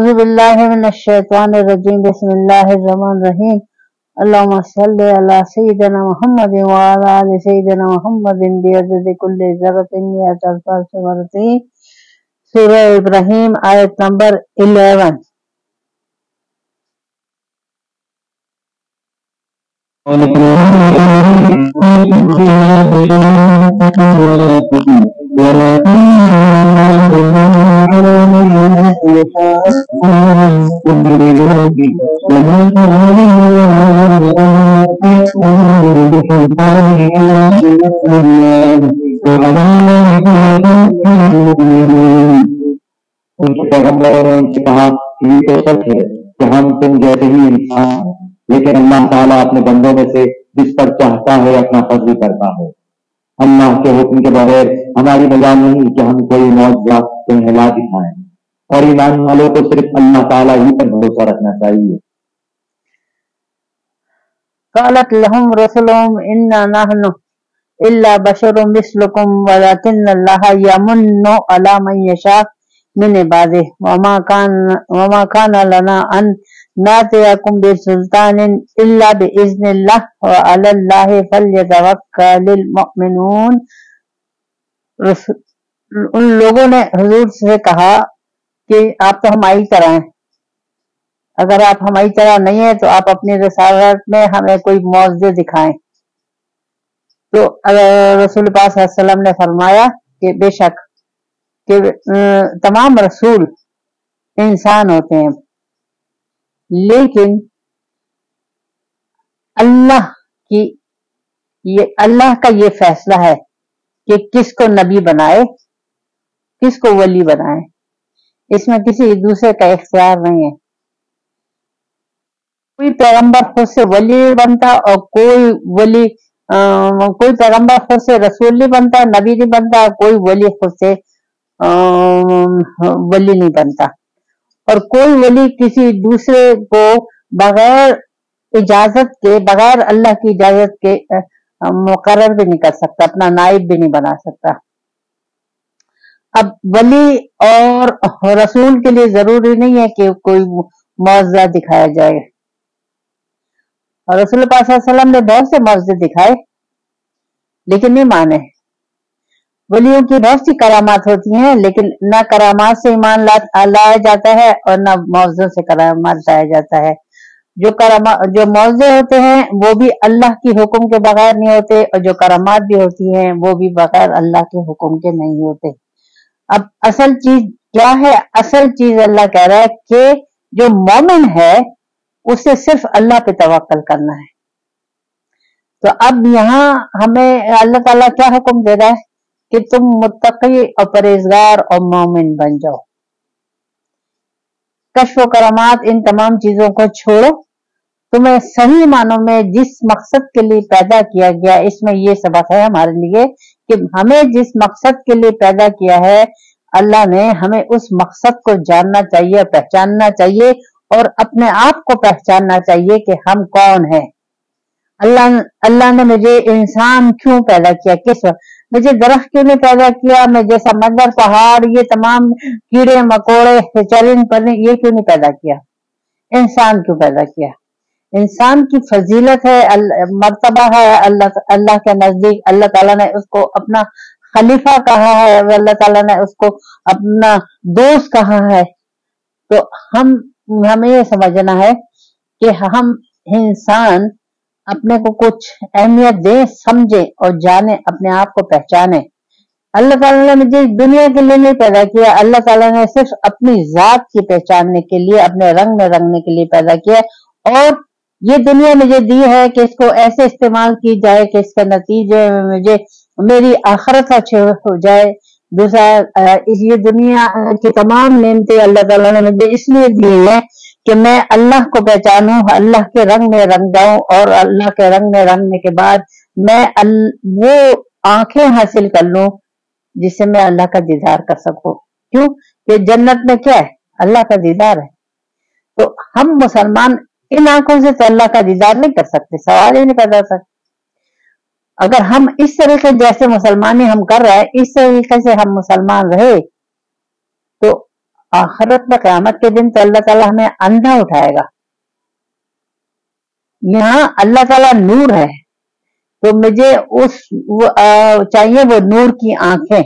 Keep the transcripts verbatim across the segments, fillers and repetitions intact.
अऊज़ु बिल्लाहि मिनश शैतानिर रजीम बिस्मिल्लाहिर रहमानिर रहीम अल्लाहुम्मा सल्लि अला सय्यिदिना मुहम्मदिन व अला आलि सय्यिदिना मुहम्मदिन बिअददि कुल्लि ज़र्रतिन मिअता अल्फ़ मररतीन। सूरह इब्राहिम आयत नंबर ग्यारह। उनके पैगम्बरों ने उनसे कहा कि ये तो सच है कि हम तुम जैसे ही इंसान हैं, लेकिन अल्लाह ताला अपने बंदों में से जिस पर चाहता है अपना फर्ज करता है। अल्लाह के हुक्म के बगैर हमारी मजा नहीं कि हम कोई मौजूदा तुम्हें ला दिखाएं, और ईमान वालों को सिर्फ अल्लाह ताला ही पर भरोसा रखना चाहिए। क़ालत लहुम रसूलुहुम इन्ना नहनु इल्ला बशरुम मिस्लुकुम वलाकिन्नल्लाहा यमुन्नु अला मन यशा मिन इबादिही वमा कान वमा काना लना अन नातियकुम बिसुल्तानिन इल्ला बिइज़्निल्लाह व अलल्लाहि फल्यतवक्कलिल मुमिनून। उन लोगों ने हुजूर से कहा कि आप तो हमारी तरह हैं, अगर आप हमारी तरह नहीं है तो आप अपनी रिसालत में हमें कोई मौजज़े दिखाएं। तो रसूल पाक सल्लल्लाहु अलैहि वसल्लम ने फरमाया कि बेशक कि तमाम रसूल इंसान होते हैं, लेकिन अल्लाह की ये अल्लाह का ये फैसला है कि किसको नबी बनाए, किसको वली बनाए। इसमें किसी दूसरे का इख्तियार नहीं है। कोई पैगंबर खुद से वली नहीं बनता और कोई वली आ, कोई पैगंबर खुद से रसूल नहीं बनता, नबी नहीं बनता, कोई वली खुद से आ, वली नहीं बनता, और कोई वली किसी दूसरे को बगैर इजाजत के, बगैर अल्लाह की इजाजत के मुकर्रर भी नहीं कर सकता, अपना नाइब भी नहीं बना सकता। अब वली और रसूल के लिए जरूरी नहीं है कि कोई मौजज़ा दिखाया जाए, और रसूल पाक सल्लल्लाहु अलैहि वसल्लम ने बहुत से मौजज़े दिखाए लेकिन नहीं माने। वलियों की बहुत सी करामात होती हैं, लेकिन न करामात से ईमान लाया जाता है और न मौजज़ों से करामात लाया जाता है। जो करामा जो मौजज़े होते हैं वो भी अल्लाह की हुक्म के बगैर नहीं होते, और जो करामात भी होती हैं वो भी बगैर अल्लाह के हुक्म के नहीं होते। अब असल चीज क्या है? असल चीज अल्लाह कह रहा है कि जो मोमिन है उसे सिर्फ अल्लाह पे तवक्कल करना है। तो अब यहाँ हमें अल्लाह ताला क्या हुक्म दे रहा है कि तुम मुत्तकी और परहेजगार और मोमिन बन जाओ। कश्फ करामात इन तमाम चीजों को छोड़ो, तुम्हें सही मानों में जिस मकसद के लिए पैदा किया गया, इसमें ये सबक है हमारे लिए कि हमें जिस मकसद के लिए पैदा किया है अल्लाह ने, हमें उस मकसद को जानना चाहिए, पहचानना चाहिए और अपने आप को पहचानना चाहिए कि हम कौन हैं। अल्लाह अल्लाह ने मुझे इंसान क्यों पैदा किया, किस मुझे दरख्त क्यों नहीं पैदा किया, मुझे समंदर, पहाड़, ये तमाम कीड़े मकोड़े, चरिंद परिंद, ये क्यों नहीं पैदा किया, इंसान क्यों पैदा किया। इंसान की फजीलत है, मर्तबा है अल्लाह अल्लाह के नजदीक। अल्लाह ताला ने उसको अपना खलीफा कहा है, अल्लाह ताला ने उसको अपना दोस्त कहा है। तो हम हमें ये समझना है कि हम इंसान अपने को कुछ अहमियत दे, समझे और जाने, अपने आप को पहचाने। अल्लाह ताला ने मुझे दुनिया के लिए नहीं पैदा किया, अल्लाह ताला ने सिर्फ अपनी जात की पहचानने के लिए, अपने रंग में रंगने के लिए पैदा किया, और ये दुनिया मुझे दी है कि इसको ऐसे इस्तेमाल की जाए कि इसके नतीजे में मुझे मेरी आखिरत अच्छी हो जाए। दूसरा, ये दुनिया की तमाम नेमतें अल्लाह ताला ने मुझे इसलिए दी है कि मैं अल्लाह को पहचानूं, अल्लाह के रंग में रंग जाऊं, और अल्लाह के रंग में रंगने के बाद मैं वो आंखें हासिल कर लूं जिससे मैं अल्लाह का दीदार कर सकूं। क्यों कि जन्नत में क्या है? अल्लाह का दीदार है। तो हम मुसलमान इन आंखों से तो अल्लाह का दीदार नहीं कर सकते, सवाल ही नहीं पैदा सकता। अगर हम इस तरीके जैसे मुसलमानी हम कर रहे हैं, इस तरीके से हम मुसलमान रहे तो आखिरत में क़यामत के दिन तो अल्लाह ताला हमें अंधा उठाएगा। यहाँ अल्लाह ताला नूर है, तो मुझे उस वो, आ, चाहिए वो नूर की आंखें,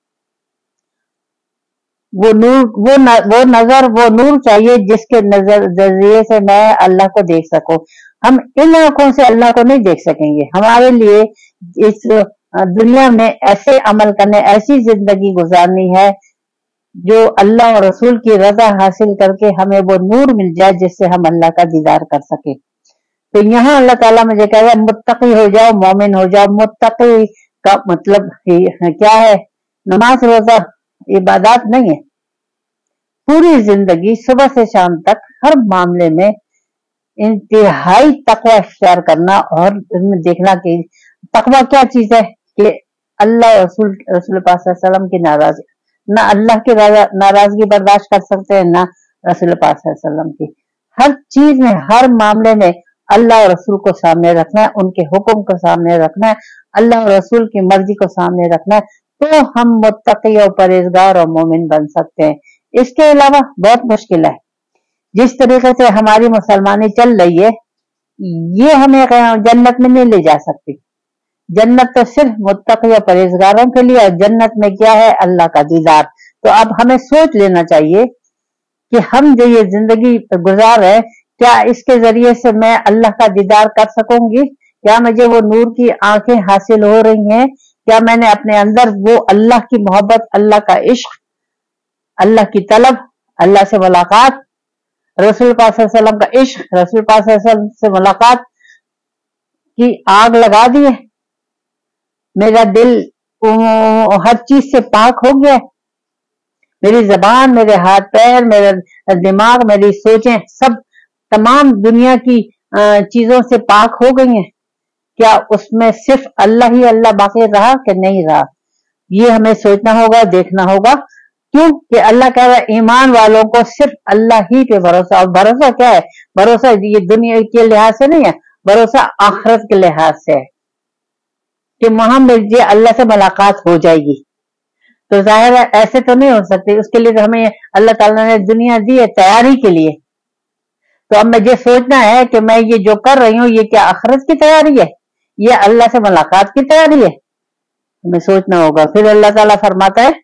वो नूर वो न, वो नजर वो नूर चाहिए जिसके नजर जरिए से मैं अल्लाह को देख सकूं। हम इन आंखों से अल्लाह को नहीं देख सकेंगे। हमारे लिए इस दुनिया में ऐसे अमल करने, ऐसी जिंदगी गुजारनी है जो अल्लाह और रसूल की रजा हासिल करके हमें वो नूर मिल जाए जिससे हम अल्लाह का दीदार कर सके। तो यहाँ अल्लाह ताला मुझे कह रहा है मुत्तकी हो जाओ, मोमिन हो जाओ। मुत्तकी का मतलब क्या है? नमाज रोजा इबादत नहीं है। पूरी जिंदगी सुबह से शाम तक हर मामले में इंतहाई तकवा इख्तियार करना और इसमें देखना कि तकवा क्या चीज है कि अल्लाह रसूल रसूल पाक सल्लल्लाहु अलैहि वसल्लम की नाराजगी, ना अल्लाह की नाराजगी बर्दाश्त कर सकते हैं, ना रसूल पाक सल्लल्लाहु अलैहि वसल्लम की। हर चीज में, हर मामले में अल्लाह और रसूल को सामने रखना है, उनके हुक्म को सामने रखना है, अल्लाह और रसूल की मर्जी को सामने रखना है, तो हम मुत्तकी और परहेजगार और मोमिन बन सकते हैं। इसके अलावा बहुत मुश्किल है। जिस तरीके से हमारी मुसलमानी चल रही है, ये हमें जन्नत में नहीं ले जा सकती। जन्नत तो सिर्फ मुत्तकी और परहेजगारों के लिए, और जन्नत में क्या है? अल्लाह का दीदार। तो अब हमें सोच लेना चाहिए कि हम जो ये जिंदगी गुजार रहे, क्या इसके जरिए से मैं अल्लाह का दीदार कर सकूंगी? क्या मुझे वो नूर की आंखें हासिल हो रही हैं? क्या मैंने अपने अंदर वो अल्लाह की मोहब्बत, अल्लाह का इश्क, अल्लाह की तलब, अल्लाह से मुलाकात, रसूल पाक सल्लल्लाहु अलैहि वसल्लम का इश्क, रसूल पाक सल्लल्लाहु अलैहि वसल्लम से मुलाकात की आग लगा दी है? मेरा दिल हर चीज से पाक हो गया है? मेरी जबान, मेरे हाथ पैर, मेरा दिमाग, मेरी सोचें सब तमाम दुनिया की चीजों से पाक हो गई हैं? क्या उसमें सिर्फ अल्लाह ही अल्लाह बाकी रहा कि नहीं रहा? ये हमें सोचना होगा, देखना होगा। क्यों कि अल्लाह कह रहा है ईमान वालों को सिर्फ अल्लाह ही पे भरोसा। और भरोसा क्या है? भरोसा ये दुनिया के लिहाज से नहीं है, भरोसा आखिरत के लिहाज से है कि वहां मुझे अल्लाह से मुलाकात हो जाएगी। तो जाहिर है ऐसे तो नहीं हो सकती, उसके लिए तो हमें अल्लाह ताला ने दुनिया दी है तैयारी के लिए। तो अब मुझे सोचना है कि मैं ये जो कर रही हूँ ये क्या आखिरत की तैयारी है, ये अल्लाह से मुलाकात की तैयारी है? हमें सोचना होगा। फिर अल्लाह ताला फरमाता है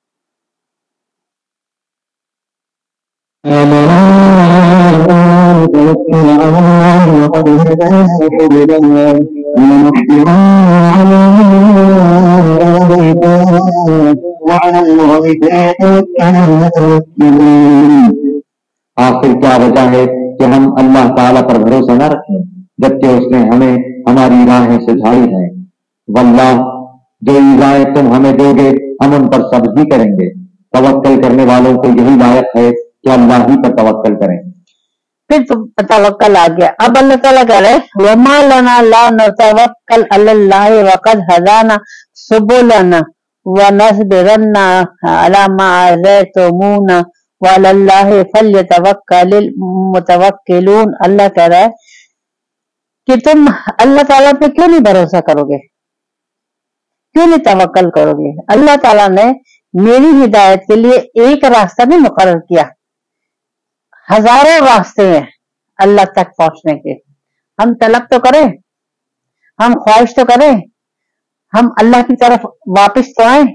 आखिर क्या वजह है कि हम अल्लाह ताला पर भरोसा न रखें जबकि उसने हमें हमारी राहें सुझाई हैं। वल्लाह जो इज़ाएं तुम हमें दोगे हम उन पर सब्र भी करेंगे। तवक्कल करने वालों को यही लायक है कि अल्लाह ही पर तवक्कल करें। फिर तुम तवक्कल आ गया। अब अल्लाह ताला कह रहे वमा लना ला नतवक्कल अलल्लाह वक़द हदाना सुबुलना व नस्बिरन्ना अला मा अज़ैतुमूना वअलल्लाहि फल्यतवक्कलिल मुतवक्किलून। अल्लाह कह रहा है कि तुम अल्लाह ताला पे क्यों नहीं भरोसा करोगे, क्यों नहीं तवक्कल करोगे? अल्लाह ताला ने मेरी हिदायत के लिए एक रास्ता नहीं मुकर्रर किया, हजारों रास्ते हैं अल्लाह तक पहुंचने के। हम तलब तो करें, हम ख्वाहिश तो करें, हम अल्लाह की तरफ वापस तो आए,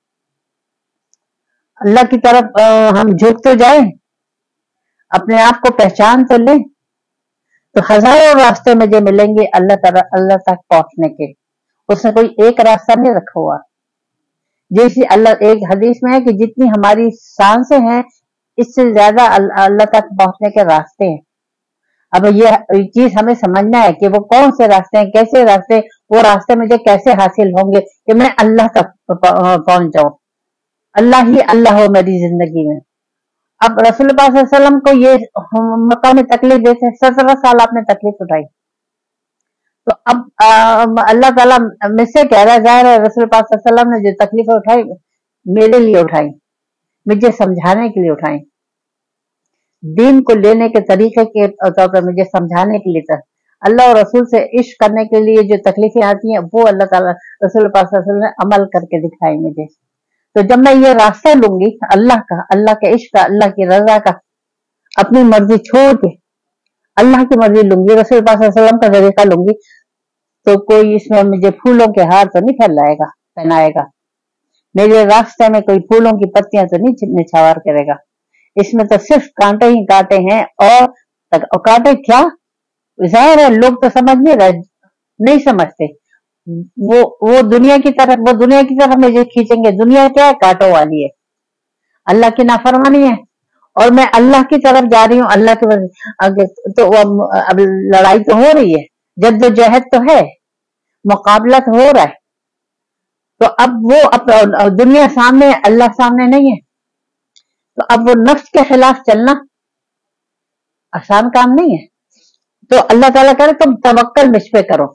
अल्लाह की तरफ हम झुक तो जाए, अपने आप को पहचान तो लें। तो हजारों रास्ते मुझे मिलेंगे अल्लाह तरफ अल्लाह तक पहुंचने के। उसने कोई एक रास्ता नहीं रखा हुआ। जैसे अल्लाह एक हदीस में है कि जितनी हमारी सांसें हैं इससे ज्यादा अल्लाह तक पहुंचने के रास्ते हैं। अब ये चीज हमें समझना है कि वो कौन से रास्ते हैं, कैसे रास्ते, वो रास्ते मुझे कैसे हासिल होंगे कि मैं अल्लाह तक पहुंच जाऊं, अल्लाह ही अल्लाह हो मेरी जिंदगी में। अब रसूल पाक सल्लल्लाहु अलैहि वसल्लम को ये मक्का में तकलीफ देते सत्रह साल आपने तकलीफ उठाई, तो अब अल्लाह ताला मुझसे कह रहा है, जाहिर है रसूल पाक सल्लल्लाहु अलैहि वसल्लम ने जो तकलीफ उठाई मेरे लिए उठाई, मुझे समझाने के लिए उठाई, दीन को लेने के तरीके के तौर पर मुझे समझाने के लिए था। अल्लाह और रसूल से इश्क करने के लिए जो तकलीफें आती हैं वो अल्लाह ताला रसूल पाक सल्लल्लाहु अलैहि वसल्लम ने अमल करके दिखाई मुझे। तो जब मैं ये रास्ता लूंगी अल्लाह का, अल्लाह के इश्क का, अल्लाह की रजा का, अपनी मर्जी छोड़ के अल्लाह की मर्जी लूंगी, रसूल पाक सल्लल्लाहु अलैहि वसल्लम का तरीका लूंगी, तो कोई इसमें मुझे फूलों के हार तो नहीं फैलाएगा पहनाएगा, मेरे रास्ते में कोई फूलों की पत्तियां तो नहीं निछावर करेगा। इसमें तो सिर्फ कांटे ही कांटे हैं। और, और कांटे क्या, जाहिर है लोग तो समझ नहीं रहे, नहीं समझते। वो वो दुनिया की तरफ वो दुनिया की तरफ मुझे खींचेंगे। दुनिया क्या है, कांटों वाली है, अल्लाह की नाफरमानी है, और मैं अल्लाह की तरफ जा रही हूँ, अल्लाह की तरफ। तो अब लड़ाई तो हो रही है, जद्दोजहद तो है, मुकाबला तो हो रहा है। तो अब वो अब दुनिया सामने है, अल्लाह सामने नहीं है। तो अब वो नफ्स के खिलाफ चलना आसान काम नहीं है। तो अल्लाह ताला करे तुम तवक्कल मुझ पे करो,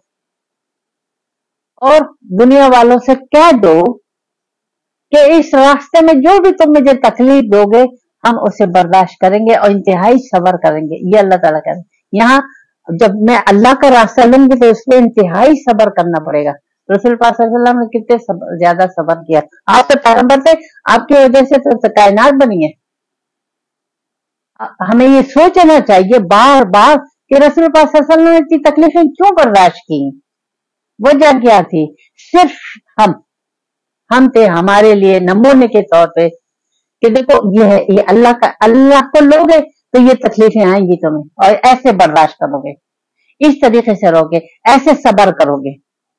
और दुनिया वालों से कह दो कि इस रास्ते में जो भी तुम मुझे तकलीफ दोगे हम उसे बर्दाश्त करेंगे और इंतहाई सब्र करेंगे। ये अल्लाह ताला कह रहे हैं। यहाँ जब मैं अल्लाह का रास्ता लूंगी तो उसमें इंतहाई सब्र करना पड़ेगा। रसूल पाक सल्लल्लाहु अलैहि वसल्लम ने कितने सब्र, ज्यादा सब्र किया। आप तो पैगंबर थे, आपकी वजह से तो, तो कायनात बनी है। हमें ये सोचना चाहिए बार बार कि रसूल पाक सल्लल्लाहु अलैहि वसल्लम ने इतनी तकलीफें क्यों बर्दाश्त की, वजह क्या थी। सिर्फ हम हम थे हमारे लिए नमूने के तौर पे कि देखो ये है, ये अल्लाह का, अल्लाह को लोगे तो ये तकलीफें आएंगी तुम्हें, और ऐसे बर्दाश्त करोगे, इस तरीके से रहोगे, ऐसे सब्र करोगे।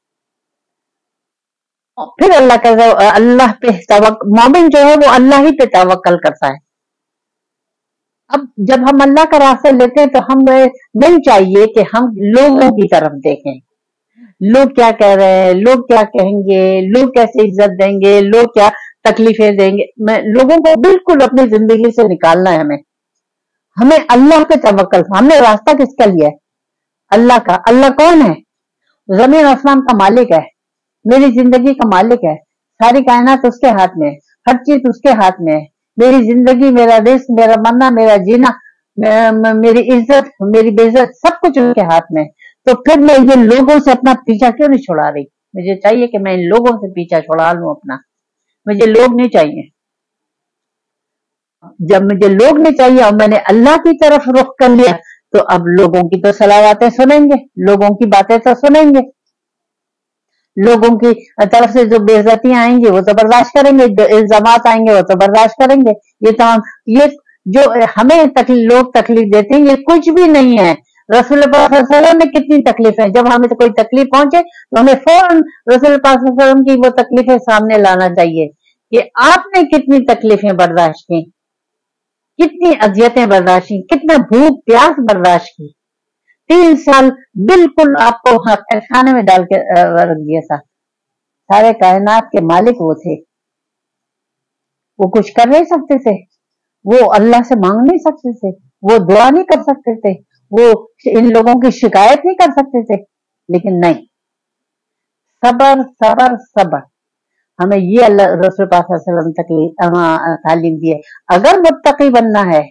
फिर अल्लाह का, अल्लाह पे तवक्कल, मोमिन जो है वो अल्लाह ही पे तवक्कल करता है। अब जब हम अल्लाह का रास्ता लेते हैं तो हमें नहीं चाहिए कि हम लोगों की तरफ देखें, लोग क्या कह रहे हैं, लोग क्या कहेंगे, लोग कैसे इज्जत देंगे, लोग क्या तकलीफें देंगे। मैं लोगों को बिल्कुल अपनी जिंदगी से निकालना है। हमें हमें अल्लाह पे तवक्कल, हमने रास्ता किसका लिया है, अल्लाह का। अल्लाह कौन है, जमीन आसमान का मालिक है, मेरी जिंदगी का मालिक है, सारी कायनात उसके हाथ में है, हर चीज उसके हाथ में है। मेरी जिंदगी, मेरा रिस्क, मेरा मरना, मेरा जीना, मेरी इज्जत, मेरी बेइज्जत, सब कुछ उसके हाथ में है। तो फिर मैं ये लोगों से अपना पीछा क्यों नहीं छुड़ा रही। मुझे चाहिए कि मैं इन लोगों से पीछा छुड़ा लूं अपना, मुझे लोग नहीं चाहिए। जब मुझे लोग नहीं चाहिए और मैंने अल्लाह की तरफ रुख कर लिया तो अब लोगों की तो सलावातें सुनेंगे, लोगों की बातें तो सुनेंगे, लोगों की तरफ से जो बेइज्जतियां आएंगी वो तो बर्दाश्त करेंगे, जो इल्जामात आएंगे वो तो बर्दाश्त करेंगे। ये तमाम, ये जो हमें तकलीफ, लोग तकलीफ देते हैं, ये कुछ भी नहीं है। रसूल पाक सल्लल्लाहु अलैहि वसल्लम में कितनी तकलीफें, जब हमें तो कोई तकलीफ पहुंचे तो हमें फौरन रसूल पाक सल्लल्लाहु अलैहि वसल्लम की वो तकलीफें सामने लाना चाहिए कि आपने कितनी तकलीफें बर्दाश्त की, कितनी अजियतें बर्दाश्त की, कितना भूख प्यास बर्दाश्त की। तीन साल बिल्कुल आपको खाने में डाल के रख दिया था। सारे कायनात के मालिक वो थे, वो कुछ कर नहीं सकते थे, वो अल्लाह से मांग नहीं सकते थे, वो दुआ नहीं कर सकते थे, वो इन लोगों की शिकायत नहीं कर सकते थे। लेकिन नहीं, सबर सबर सबर, हमें ये अल्लाह रसूल पाक सल्लल्लाहु अलैहि वसल्लम तालीम दी है। अगर मुत्तकी बनना है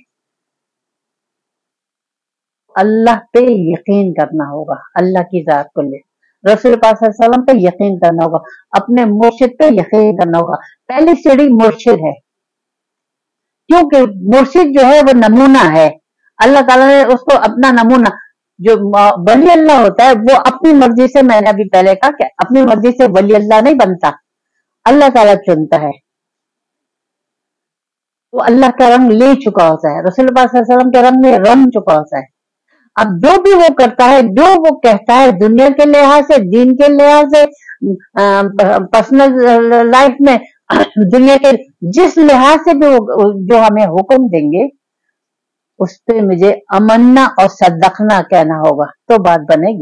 अल्लाह पे यकीन करना होगा, अल्लाह की जात को ले, रसूल पाक सल्लल्लाहु अलैहि वसल्लम पे यकीन करना होगा, अपने मुर्शिद पे यकीन करना होगा। पहली सीढ़ी मुर्शिद है, क्योंकि मुर्शिद जो है वो नमूना है। अल्लाह ताला ने उसको अपना नमूना, जो वली अल्लाह होता है वो अपनी मर्जी से, मैंने अभी पहले कहा कि अपनी मर्जी से वली अल्लाह नहीं बनता, अल्लाह ताला चुनता है। वो अल्लाह का रंग ले चुका होता है, रसूल पाक सल्लल्लाहु अलैहि वसल्लम के रंग में रंग चुका होता है। अब जो भी वो करता है, जो वो कहता है, दुनिया के लिहाज से, दीन के लिहाज से, पर्सनल लाइफ में, दुनिया के जिस लिहाज से भी वो जो हमें हुक्म देंगे उस पे मुझे अमन्ना और सदकना कहना होगा तो बात बनेगी।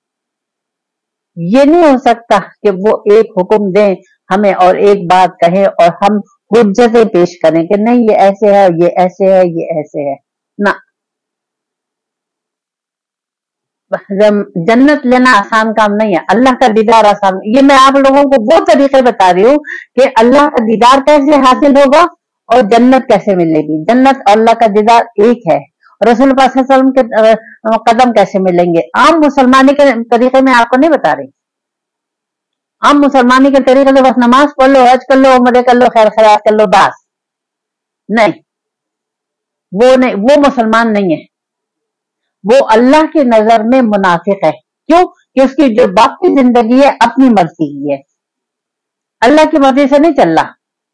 ये नहीं हो सकता कि वो एक हुक्म दें हमें और एक बात कहें और हम हुज्जतें पेश करें कि नहीं ये ऐसे है, ये ऐसे है, ये ऐसे है ना। जन्नत लेना आसान काम नहीं है, अल्लाह का दीदार आसान। ये मैं आप लोगों को वो तरीके बता रही हूँ कि अल्लाह का दीदार कैसे हासिल होगा और जन्नत कैसे मिलेगी। जन्नत और अल्लाह का दीदार एक है। रसूल पाक सल्लल्लाहु अलैहि वसल्लम के कदम कैसे मिलेंगे, आम मुसलमानी के तरीके में आपको नहीं बता रही, हम मुसलमानी के तरीके से बस नमाज पढ़ लो, हज कर लो, उम्र कर लो, खैर खैरात कर लो, बस नहीं, वो नहीं, वो मुसलमान नहीं है, वो अल्लाह की नजर में मुनाफिक है। क्यों? कि उसकी जो बाकी जिंदगी है अपनी मर्जी की है, अल्लाह की मर्जी से नहीं चल रहा।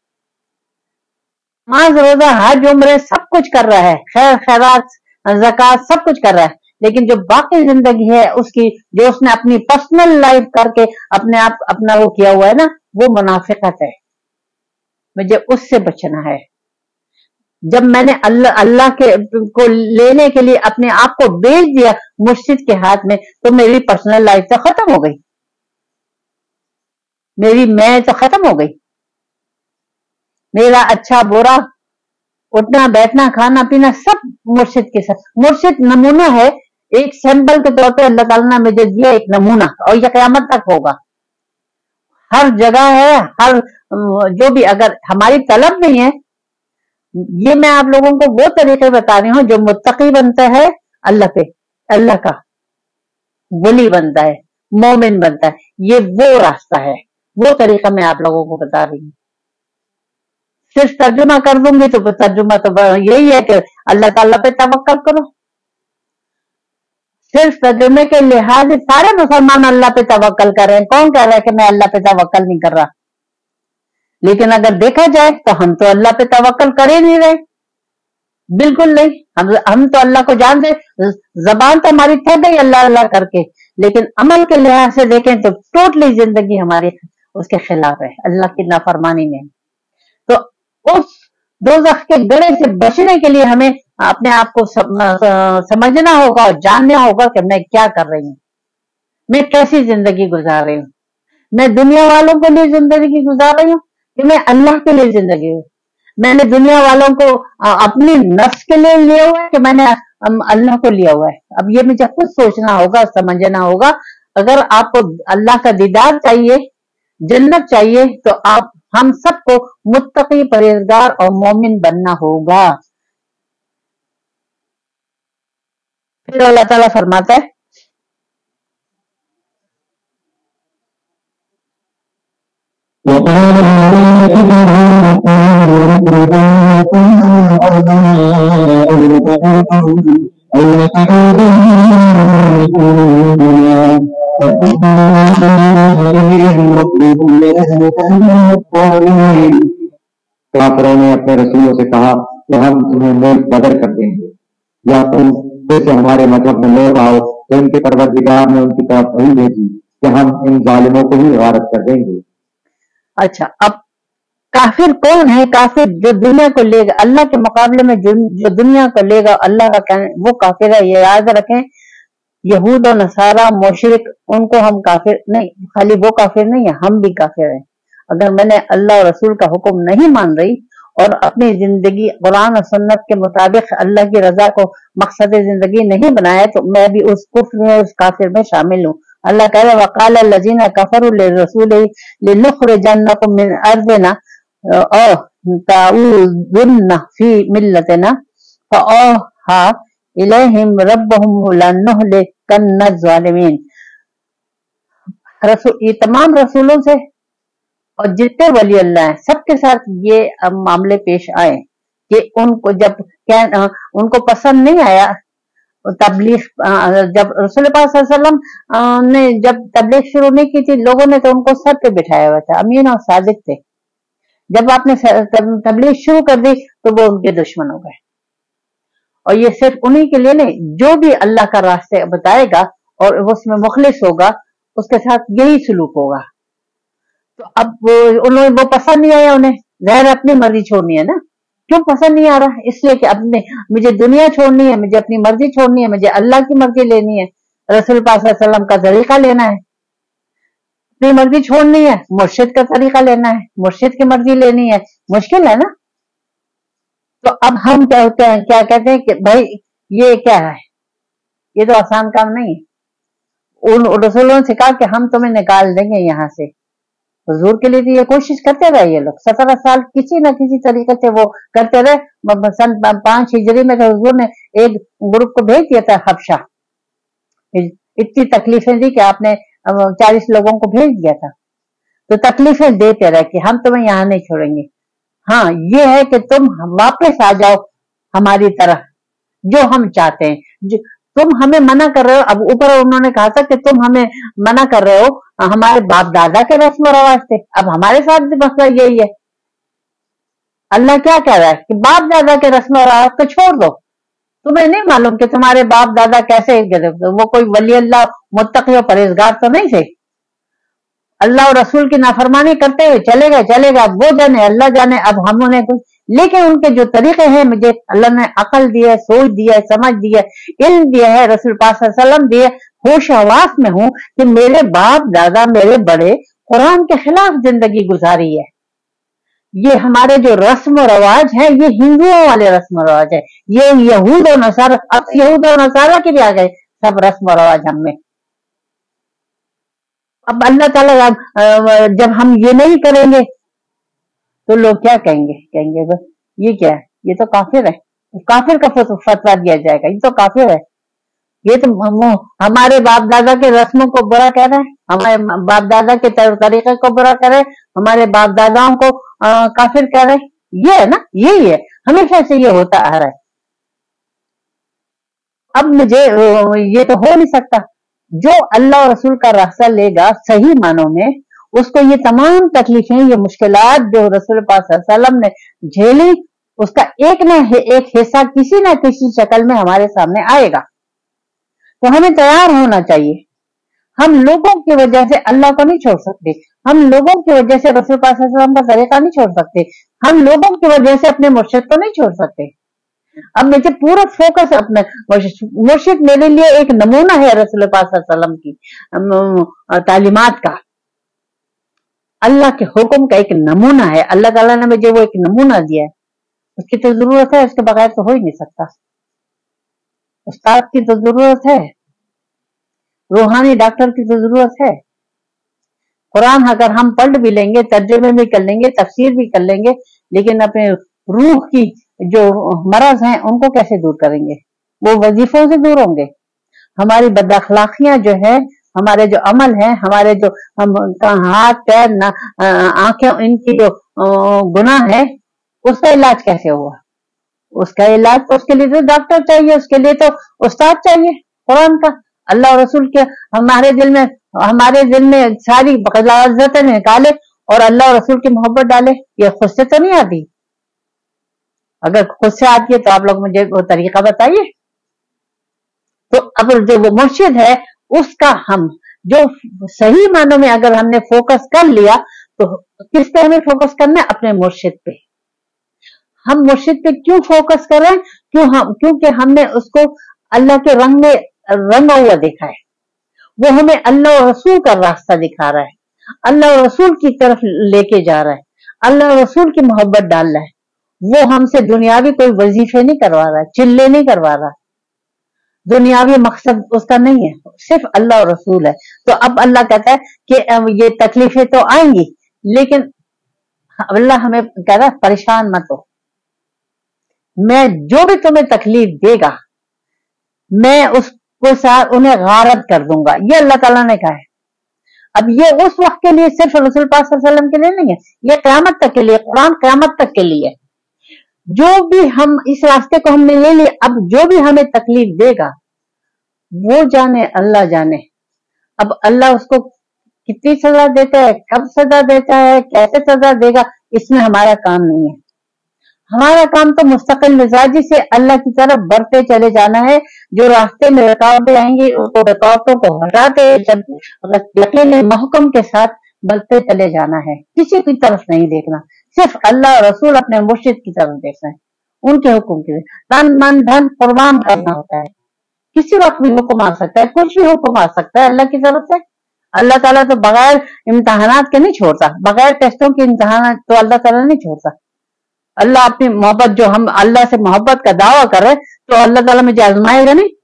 नमाज, रोजा, हज, उम्र सब कुछ कर रहा है, खैर खैरात, ज़कात सब कुछ कर रहा है, लेकिन जो बाकी जिंदगी है उसकी, जो उसने अपनी पर्सनल लाइफ करके अपने आप अपना वो किया हुआ है ना, वो मुनाफिकत है। मुझे उससे बचना है। जब मैंने अल्लाह अल्लाह के को लेने के लिए अपने आप को बेच दिया मुर्शिद के हाथ में, तो मेरी पर्सनल लाइफ तो खत्म हो गई, मेरी मैं तो खत्म हो गई। मेरा अच्छा बुरा, उठना बैठना, खाना पीना सब मुर्शिद के साथ। मुर्शिद नमूना है, एक सैंपल के तौर पे अल्लाह ताला ने मुझे दिया एक नमूना, और ये क़यामत तक होगा। हर जगह है, हर जो भी, अगर हमारी तलब नहीं है, ये मैं आप लोगों को वो तरीके बता रही हूँ जो मुत्तकी बनता है अल्लाह पे, अल्लाह का वली बनता है, मोमिन बनता है, ये वो रास्ता है, वो तरीका मैं आप लोगों को बता रही हूँ। सिर्फ तर्जुमा कर दूंगी तो तर्जुमा तो यही है कि अल्लाह ताला पे तवक्कल करो। सिर्फ तर्जुमे के लिहाज से सारे मुसलमान अल्लाह पे तवक्कल कर रहे हैं। कौन कह रहा है कि मैं अल्लाह पे तवक्कल नहीं कर रहा? लेकिन अगर देखा जाए तो हम तो अल्लाह पे तवक्कल कर ही नहीं रहे, बिल्कुल नहीं। हम हम तो अल्लाह को जानते, जबान तो हमारी थक गई अल्लाह अल्लाह करके, लेकिन अमल के लिहाज से देखें तो टोटली जिंदगी हमारी उसके खिलाफ है, अल्लाह की नाफरमानी में। तो उस दोज़ख के गड़े से बचने के लिए हमें अपने आप को समझना होगा और जानना होगा कि मैं क्या कर रही हूँ, मैं कैसी जिंदगी गुजार रही हूँ। मैं दुनिया वालों के लिए जिंदगी गुजार रही हूँ कि मैं अल्लाह के लिए जिंदगी हूँ। मैंने दुनिया वालों को अपनी नफ्स के लिए लिया हुआ है कि मैंने अल्लाह को लिया हुआ है। अब ये मुझे खुद सोचना होगा, समझना होगा। अगर आपको अल्लाह का दीदार चाहिए, जन्नत चाहिए, तो आप हम सबको मुत्तकी, परहेजगार और मोमिन बनना होगा। फिर अल्लाह ताला फरमाता है, काफिरों ने अपने रसूलों से कहा कि हम तुम्हें मुल्क बदर कर देंगे, या तुम फिर से हमारे मजहब में लौट आओ। तो इनके परवरदिगार ने उनकी तरफ वही भेजी कि हम इन जालिमों को ही गारत कर देंगे। अच्छा, अब काफिर कौन है? काफिर जो दुनिया को लेगा, अल्लाह के मुकाबले में जो, जो दुनिया को लेगा अल्लाह का कहने, वो काफिर है। ये याद रखें, यहूद और नसारा मुशरिक, उनको हम काफिर नहीं, खाली वो काफिर नहीं है, हम भी काफिर हैं। अगर मैंने अल्लाह और रसूल का हुक्म नहीं मान रही और अपनी जिंदगी कुरान और सुन्नत के मुताबिक अल्लाह की रजा को मकसद जिंदगी नहीं बनाया, तो मैं भी उस कुफ्र में, उस काफिर में शामिल हूँ। अल्लाह कह रहा है, वक़ाल लजीना कफरू लिरसूल लिनुखरिजन्नकुम मिन अर्दिना औ फी मिल्लतिना फअहा इलैहिम रब्बुहुम लनुहलिकन्न ज़ालिमीन। रसूल, ये तमाम रसूलों से और जितने वली अल्लाह है सबके साथ ये मामले पेश आए कि उनको जब क्या उनको पसंद नहीं आया तबलीग, जब रसूल पाक सल्लल्लाहु अलैहि वसल्लम ने जब तबलीग शुरू नहीं की थी, लोगों ने तो उनको सर पे बिठाया हुआ था, अमीन और सादिक थे। जब आपने तबलीग शुरू कर दी तो वो उनके दुश्मन हो गए। और ये सिर्फ उन्हीं के लिए नहीं, जो भी अल्लाह का रास्ते बताएगा और उसमें मुखलिस होगा, उसके साथ यही सलूक होगा। तो अब वो उन्हें वो पसंद नहीं आया, उन्हें ज़ाहिर अपनी मर्जी छोड़नी है ना। क्यों पसंद नहीं आ रहा? इसलिए कि अपने मुझे दुनिया छोड़नी है, मुझे अपनी मर्जी छोड़नी है, मुझे अल्लाह की मर्जी लेनी है, रसूल पाक सल्लल्लाहु अलैहि वसल्लम का तरीका लेना है। अपनी मर्जी छोड़नी है, मुर्शिद का तरीका लेना है, मुर्शिद की मर्जी लेनी है। मुश्किल है ना। तो अब हम क्या होते हैं, क्या कहते हैं कि भाई ये क्या है, ये तो आसान काम नहीं है। उन रसूलों से कहा कि हम तुम्हें निकाल देंगे यहाँ से। हुजूर के लिए तो ये कोशिश करते रहे ये लोग, सत्रह साल किसी न किसी तरीके से वो करते रहे। सन पांच हिजरी में तो हुजूर ने एक ग्रुप को भेज दिया था हबशा, इतनी तकलीफें दी कि आपने चालीस लोगों को भेज दिया था। तो तकलीफें देते रहे कि हम तुम्हें यहाँ नहीं छोड़ेंगे। हाँ, ये है कि तुम वापस आ जाओ हमारी तरह, जो हम चाहते हैं। जो तुम हमें मना कर रहे हो, अब ऊपर उन्होंने कहा था कि तुम हमें मना कर रहे हो हमारे बाप दादा के रस्म और रवाज से, अब हमारे साथ भी मसला यही है। अल्लाह क्या कह रहा है कि बाप दादा के रस्म और रवाज को छोड़ दो। तुम्हें नहीं मालूम कि तुम्हारे बाप दादा कैसे, वो कोई वली अल्लाह मुत्तकी और परहेजगार तो नहीं थे। अल्लाह और रसूल की नाफरमानी करते हुए चले गए चले गए वो जाने, अल्लाह जाने। अब हम उन्हें कुछ, लेकिन उनके जो तरीके हैं, मुझे अल्लाह ने अकल दी है, सोच दी है, समझ दी है, इल्म दिया है, रसूल पाक सल्लल्लाहु अलैहि वसल्लम दिए, होश हवास में हूं कि मेरे बाप दादा मेरे बड़े कुरान के खिलाफ जिंदगी गुजारी है। ये हमारे जो रस्म और रवाज है, ये हिंदुओं वाले रस्म और रवाज है। ये यहूद और नसारा, अब यहूद और नसारा के भी आ गए सब रस्म और रवाज हम में। अब अल्लाह ताला जब हम ये नहीं करेंगे तो लोग क्या कहेंगे, कहेंगे बस ये क्या है, ये तो काफिर है, काफिर का फतवा दिया जाएगा, ये तो काफिर है, ये तो हमारे बाप दादा के रस्मों को बुरा कह रहे हैं, हमारे बाप दादा के तरीके को बुरा कह रहे हैं, हमारे बाप दादाओं को आ, काफिर कह रहे हैं। ये है ना, यही है, हमेशा से ये होता आ रहा है। अब मुझे ये तो हो नहीं सकता। जो अल्लाह और रसूल का रास्ता लेगा सही मानों में, उसको ये तमाम तकलीफें, ये मुश्किलात जो रसूल पाक सल्लल्लाहु अलैहि वसल्लम ने झेली, उसका एक न एक हिस्सा किसी न किसी शक्ल में हमारे सामने आएगा। तो हमें तैयार होना चाहिए। हम लोगों की वजह से अल्लाह को नहीं छोड़ सकते, हम लोगों की वजह से रसूल पाक सल्लल्लाहु अलैहि वसल्लम का तरीका नहीं छोड़ सकते, हम लोगों की वजह से अपने मुर्शिद को नहीं छोड़ सकते। अब मुझे पूरा फोकस अपने मुर्शिद मेरे लिए एक नमूना है रसूल पाक सल्लल्लाहु अलैहि वसल्लम की तालीमात का, अल्लाह के हुक्म का एक नमूना है। अल्लाह ताला ने मुझे वो एक नमूना दिया है, उसकी तो जरूरत है, उसके बगैर तो हो ही नहीं सकता। उस्ताद की तो जरूरत है, रूहानी डॉक्टर की तो जरूरत है। कुरान अगर हम पढ़ भी लेंगे, तर्जुमे भी कर लेंगे, तफसीर भी कर लेंगे, लेकिन अपने रूह की जो मरज हैं उनको कैसे दूर करेंगे? वो वजीफों से दूर होंगे। हमारी बदअखलाकियां जो है, हमारे जो अमल है, हमारे जो हम हाथ पैर आंखें, इनकी जो गुनाह है, उसका इलाज कैसे हुआ? उसका इलाज तो उसके लिए तो डॉक्टर चाहिए, उसके लिए तो उस्ताद चाहिए कुरान का। अल्लाह और रसूल के हमारे दिल में हमारे दिल में सारी गलाज़तें निकाले और अल्लाह और रसूल की मोहब्बत डाले। ये खुद से तो नहीं आती। अगर खुद से आती है तो आप लोग मुझे वो तरीका बताइए। तो अब जो वो मुर्शिद है, उसका हम जो सही मानों में अगर हमने फोकस कर लिया, तो किस पे हमें फोकस करना है? अपने मुर्शिद पे। हम मुर्शिद पे क्यों फोकस कर रहे हैं? क्यों हम क्योंकि हमने उसको अल्लाह के रंग में रंगा हुआ देखा है। वो हमें अल्लाह और रसूल का रास्ता दिखा रहा है, अल्लाह और रसूल की तरफ लेके जा रहा है, अल्लाह और रसूल की मोहब्बत डाल रहा है। वो हमसे दुनियावी कोई वजीफे नहीं करवा रहा, चिल्ले नहीं करवा रहा, दुनियावी मकसद उसका नहीं है, सिर्फ अल्लाह और रसूल है। तो अब अल्लाह कहता है कि ये तकलीफें तो आएंगी, लेकिन अल्लाह हमें कह रहा है परेशान मत हो, मैं जो भी तुम्हें तकलीफ देगा मैं उसको साथ उन्हें गारत कर दूंगा। ये अल्लाह ताला ने कहा है। अब ये उस वक्त के लिए सिर्फ रसूल पाक सल्लल्लाहु अलैहि वसल्लम के लिए नहीं है, ये क़यामत तक के लिए, कुरान क़यामत तक के लिए। जो भी हम इस रास्ते को हमने ले लिया, अब जो भी हमें तकलीफ देगा वो जाने, अल्लाह जाने। अब अल्लाह उसको कितनी सजा देता है, कब सजा देता है, कैसे सजा देगा, इसमें हमारा काम नहीं है। हमारा काम तो मुस्तकिल मिजाजी से अल्लाह की तरफ बढ़ते चले जाना है। जो रास्ते में रुकावटें आएंगी उसको रुकावटों को हटाते यकीन महकम के साथ बढ़ते चले जाना है। किसी की तरफ नहीं देखना, सिर्फ अल्लाह और रसूल अपने मुर्शिद की तरफ देखना है, उनके हुक्म की। तन मन धन कुर्बान करना होता है। किसी वक्त भी हुक्म आ सकता है, कुछ भी हुक्म आ सकता है अल्लाह की तरफ से। अल्लाह ताला तो बगैर इम्तहानात के नहीं छोड़ता, बगैर टेस्टों के इम्तहान तो अल्लाह ताला नहीं छोड़ता। अल्लाह अपनी मोहब्बत, जो हम अल्लाह से मोहब्बत का दावा कर रहे तो अल्लाह ताला मुझे आजमाएगा नहीं,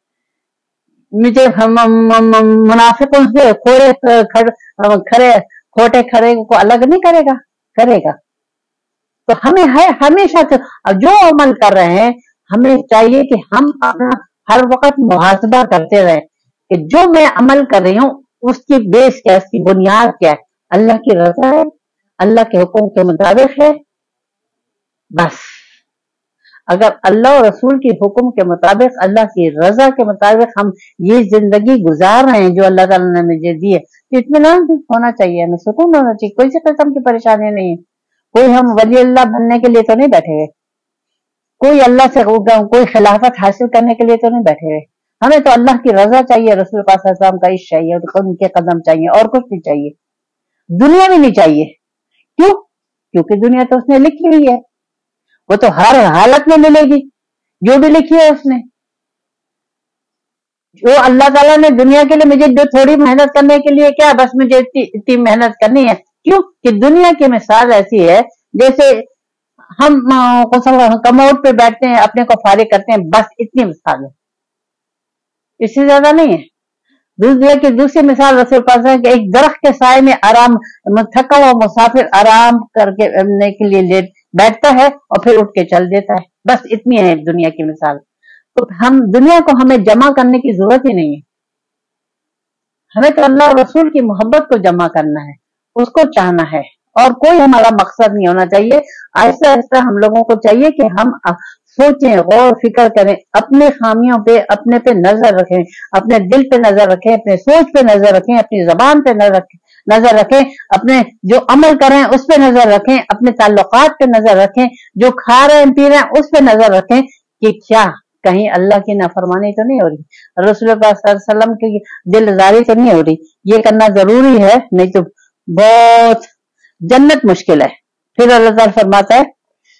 मुझे मुनाफिकों से खोरे खरे खोटे खरे को अलग नहीं करेगा, करेगा। तो हमें है हमेशा से जो अमल कर रहे हैं, हमें चाहिए कि हम अपना हर वक्त मुहासबा करते रहे कि जो मैं अमल कर रही हूँ उसकी बेस क्या है, उसकी बुनियाद क्या है, अल्लाह की रजा है, अल्लाह के हुक्म के मुताबिक है। बस अगर अल्लाह और रसूल के हुक्म के मुताबिक, अल्लाह की रजा के मुताबिक हम ये जिंदगी गुजार रहे हैं जो अल्लाह ताला ने मुझे दी है, तो इत्मीनान होना चाहिए, हमें सुकून होना चाहिए, कोई सी किस्म की परेशानी नहीं है। कोई हम वली अल्लाह बनने के लिए तो नहीं बैठे हुए, कोई अल्लाह से कोई खिलाफत हासिल करने के लिए तो नहीं बैठे हुए। हमें तो अल्लाह की रजा चाहिए, रसूल पाक सल्लल्लाहु अलैहि वसल्लम का इश्क चाहिए, उनके कदम चाहिए, और कुछ नहीं चाहिए, दुनिया भी नहीं चाहिए। क्यों? क्योंकि दुनिया तो उसने लिखी हुई है, वो तो हर हालत में मिलेगी जो भी लिखी है उसने। जो अल्लाह ताला ने दुनिया के लिए मुझे जो थोड़ी मेहनत करने के लिए क्या, बस मुझे इतनी मेहनत करनी है। क्यों? कि दुनिया की मिसाल ऐसी है जैसे हम कमोड पे बैठते हैं, अपने को फारिग करते हैं, बस इतनी मिसाल है, इससे ज्यादा नहीं है। दूसरी की दूसरी मिसाल रसूल पाक है कि एक दरख्त के साए में आराम, थका हुआ मुसाफिर आराम करके के लिए लेट बैठता है और फिर उठ के चल देता है, बस इतनी है दुनिया की मिसाल। तो हम दुनिया को हमें जमा करने की जरूरत ही नहीं है, हमें तो अल्लाह और रसूल की मोहब्बत को जमा करना है, उसको चाहना है, और कोई हमारा मकसद नहीं होना चाहिए। ऐसा ऐसा हम लोगों को चाहिए कि हम सोचें, गौर फिक्र करें, अपने खामियों पे अपने पे नजर रखें, अपने दिल पे नजर रखें, अपने सोच पे नजर रखें, अपनी जबान पे नजर रखें नजर रखें अपने जो अमल कर रहे हैं उस पे नजर रखें, अपने ताल्लुकात पे नजर रखें, जो खा रहे हैं पी रहे हैं उस पे नजर रखें कि क्या कहीं अल्लाह की नाफरमानी तो नहीं हो रही, रसूल पाक सल्लल्लाहु अलैहि वसल्लम की दिलदारी तो नहीं हो रही। ये करना जरूरी है, नहीं तो बहुत जन्नत मुश्किल है। फिर अल्लाह ताला फरमाता है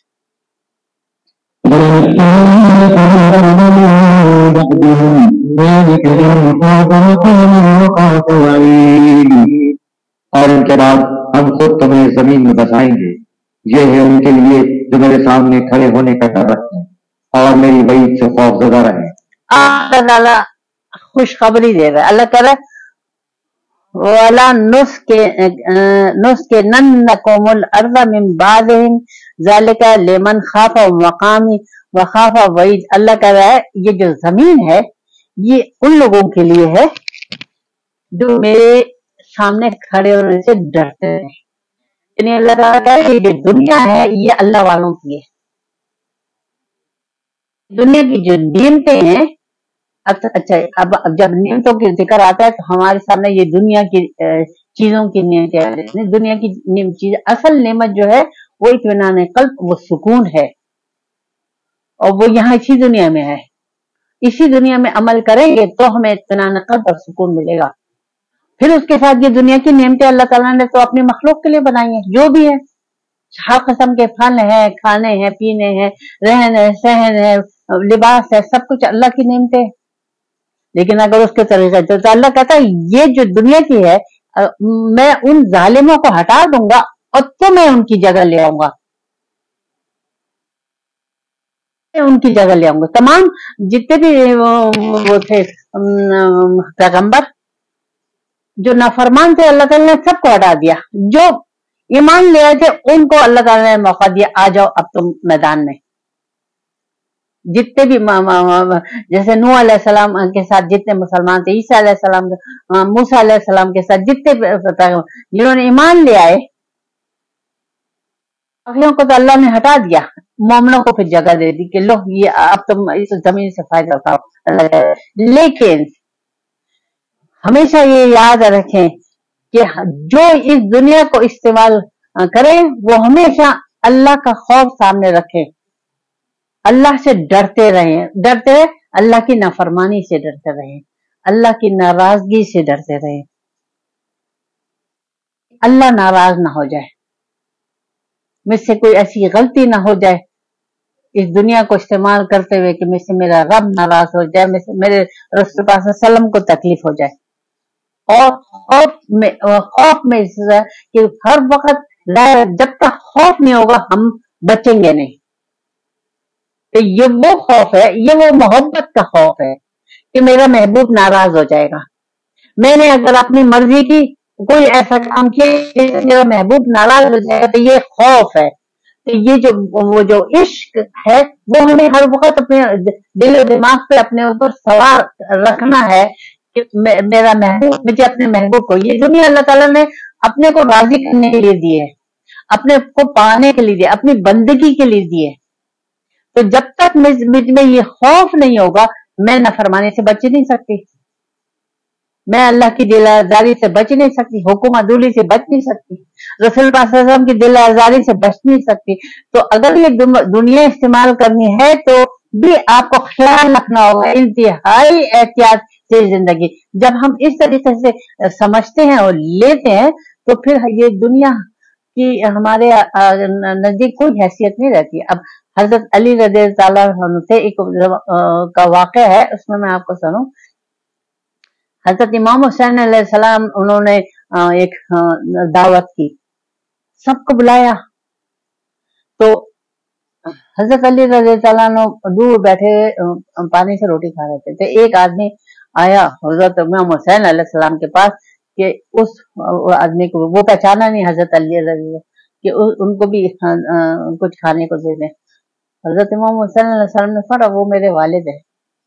और उनके बाद हम खुद तुम्हें जमीन में बसाएंगे, ये है उनके लिए जो मेरे सामने खड़े होने का डर रखते हैं और मेरी वईद से खौफजदा रहे। अल्लाह ताला खुशखबरी दे रहा है, अल्लाह ताला वाला नुस्के नुस्के नन्नकुमुल अर्ज़ मिन बादिहिम ज़ालिका लिमन खाफा मकामी व खाफा वईद। अल्लाह कह रहा है ये जो जमीन है ये उन लोगों के लिए है जो मेरे सामने खड़े होने से डरते हैं। यानी अल्लाह ताला कह रहा है ये जो दुनिया है ये अल्लाह वालों की है। दुनिया की जो नियमतें हैं, अच्छा अब अब जब नियमतों की जिक्र आता है तो हमारे सामने ये दुनिया की चीजों की नियमतें, दुनिया की नियम चीज, असल नेमत जो है वो इत्मीनान क़ल्ब, वो सुकून है, और वो यहाँ इसी दुनिया में है। इसी दुनिया में अमल करेंगे तो हमें इत्मीनान क़ल्ब और सुकून मिलेगा। फिर उसके साथ ये दुनिया की नियमतें अल्लाह ताला ने तो अपनी मखलूक के लिए बनाई है, जो भी है, हर किस्म के फल हैं, खाने हैं, पीने हैं, रहन है, सहन है, लिबास है, सब कुछ अल्लाह की नियमतें। लेकिन अगर उसके तरीके तो, तो अल्लाह कहता है ये जो दुनिया की है मैं उन जालिमों को हटा दूंगा और तो मैं उनकी जगह ले आऊंगा, उनकी जगह ले आऊंगा। तमाम जितने भी वो, वो थे पैगंबर जो नाफरमान थे, अल्लाह ताला ने सबको हटा दिया। जो ईमान ले आए थे उनको अल्लाह ताला ने मौका दिया, आ जाओ अब तुम मैदान में। जितने भी मा, मा, मा, जैसे नूह अलैहिस्सलाम के साथ जितने मुसलमान थे, ईसा अलैहिस्सलाम, मूसा अलैहिस्सलाम के साथ जितने जिन्होंने ईमान ले आए, बाकियों को तो अल्लाह ने हटा दिया, मोमिनों को फिर जगह दे दी कि लो ये अब तुम इस जमीन से फायदा उठाओ। लेकिन हमेशा ये याद रखें कि जो इस दुनिया को इस्तेमाल करें वो हमेशा अल्लाह का खौफ सामने रखें, अल्लाह से डरते रहें, डरते रहे अल्लाह की नाफरमानी से डरते रहें, अल्लाह की नाराजगी से डरते रहें, अल्लाह नाराज ना हो जाए, मुझसे कोई ऐसी गलती ना हो जाए इस दुनिया को इस्तेमाल करते हुए कि मुझसे मेरा रब नाराज हो जाए, मेरे रसूल पाक सल्लल्लाहु अलैहि वसल्लम को तकलीफ हो जाए। और खौफ में खौफ में कि हर वक्त जब तक खौफ नहीं होगा हम बचेंगे नहीं। तो ये वो खौफ है, ये वो मोहब्बत का खौफ है कि मेरा महबूब नाराज हो जाएगा। मैंने अगर अपनी मर्जी की कोई ऐसा काम किया मेरा महबूब नाराज हो जाएगा, तो ये खौफ है। तो ये जो वो जो इश्क है वो हमें हर वक्त अपने दिल और दिमाग पे अपने ऊपर सवार रखना है कि मेरा महबूब, मुझे अपने महबूब को, ये दुनिया अल्लाह ताला ने अपने को राजी करने के लिए दिए, अपने को पाने के लिए दिए, अपनी बंदगी के लिए दिए। तो जब तक मुझ में ये खौफ नहीं होगा, मैं नाफरमानी से बच नहीं सकती, मैं अल्लाह की दिल आजारी से बच नहीं सकती, हुक्म अदूली से बच नहीं सकती, रसूल पाक सल्लल्लाहु अलैहि वसल्लम की दिल आजारी से बच नहीं सकती। तो अगर ये दुनिया इस्तेमाल करनी है तो भी आपको ख्याल रखना होगा, इंतहाई एहतियात से जिंदगी। जब हम इस तरीके से समझते हैं और लेते हैं तो फिर ये दुनिया की हमारे नजदीक कोई हैसियत नहीं रहती। अब हजरत अली रज़ियल्लाहु ताला अन्हु से एक का वाक़या है, उसमें मैं आपको सुनाऊं। हजरत इमाम हुसैन अलैहिस्सलाम उन्होंने एक दावत की, सबको बुलाया, तो हजरत अली रज़ियल्लाहु अन्हु दूर बैठे पानी से रोटी खा रहे थे। तो एक आदमी आया हजरत इमाम हुसैन अलैहिस्सलाम के पास कि उस आदमी को वो पहचाना नहीं हजरत अली रज़ियल्लाहु कि उनको भी कुछ खाने को दे दें। हजरत इमाम हुसैन अलैहिस्सलाम ने फरमा वो मेरे वालिद है।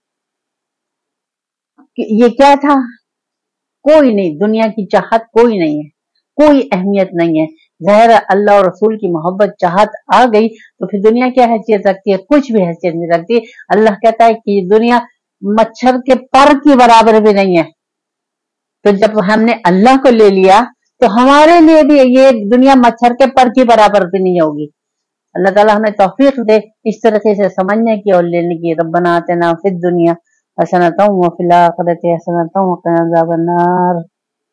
ये क्या था? कोई नहीं, दुनिया की चाहत कोई नहीं है, कोई अहमियत नहीं है। ज़ाहिर अल्लाह और रसूल की मोहब्बत चाहत आ गई तो फिर दुनिया क्या हैसियत रखती है? कुछ भी हैसियत नहीं रखती। अल्लाह कहता है कि दुनिया मच्छर के पर की बराबर भी नहीं है। तो जब हमने अल्लाह को ले लिया तो हमारे लिए भी ये दुनिया मच्छर के पर की बराबर भी नहीं होगी। अल्लाह ताला हमें तौफीक दे इस तरीके से समझने की और लेने की। रब्बना आतिना फिद दुनिया हसनतम व फिल आखिरति हसनतम व क़िना अज़ाबन्नार।